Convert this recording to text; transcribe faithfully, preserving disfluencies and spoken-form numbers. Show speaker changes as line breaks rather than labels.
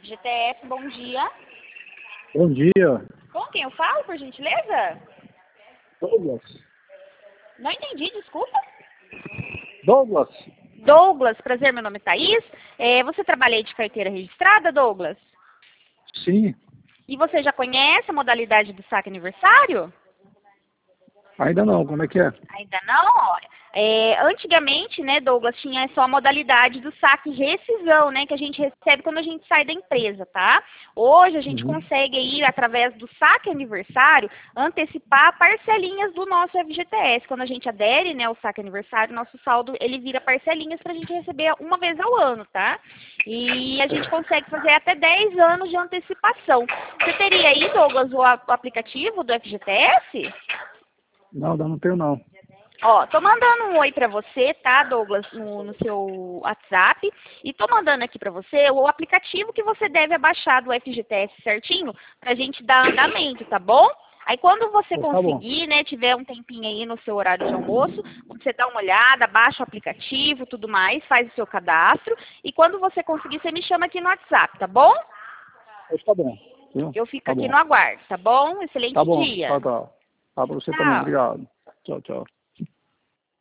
F G T S, bom dia.
Bom dia.
Com quem eu falo, por gentileza?
Douglas.
Não entendi, desculpa.
Douglas.
Douglas, prazer, meu nome é Thaís. É, você trabalha aí de carteira registrada, Douglas?
Sim.
E você já conhece a modalidade do saque aniversário?
Ainda não, como é que é?
Ainda não? Olha, é, antigamente, né, Douglas, tinha só a modalidade do saque rescisão, né, que a gente recebe quando a gente sai da empresa, tá? Hoje a gente
Uhum.
consegue aí, através do saque aniversário, antecipar parcelinhas do nosso F G T S. Quando a gente adere, né, ao saque aniversário, nosso saldo, ele vira parcelinhas pra gente receber uma vez ao ano, tá? E a gente consegue fazer até dez anos de antecipação. Você teria aí, Douglas, o, a- o aplicativo do F G T S?
Não, não, não tenho não.
Ó, tô mandando um oi pra você, tá, Douglas, no, no seu WhatsApp. E tô mandando aqui pra você o aplicativo que você deve abaixar do F G T S certinho pra gente dar andamento, tá bom? Aí quando você
Pois tá bom.
conseguir, né, tiver um tempinho aí no seu horário de almoço, você dá uma olhada, baixa o aplicativo, tudo mais, faz o seu cadastro. E quando você conseguir, você me chama aqui no WhatsApp, tá bom?
Pois tá bom. Viu?
Eu fico
Tá
aqui
bom.
no aguardo, tá bom?
Tá
Excelente
bom. Tá,
dia.
tá. Tá pra você também.
Tchau.
Obrigado. Tchau, tchau.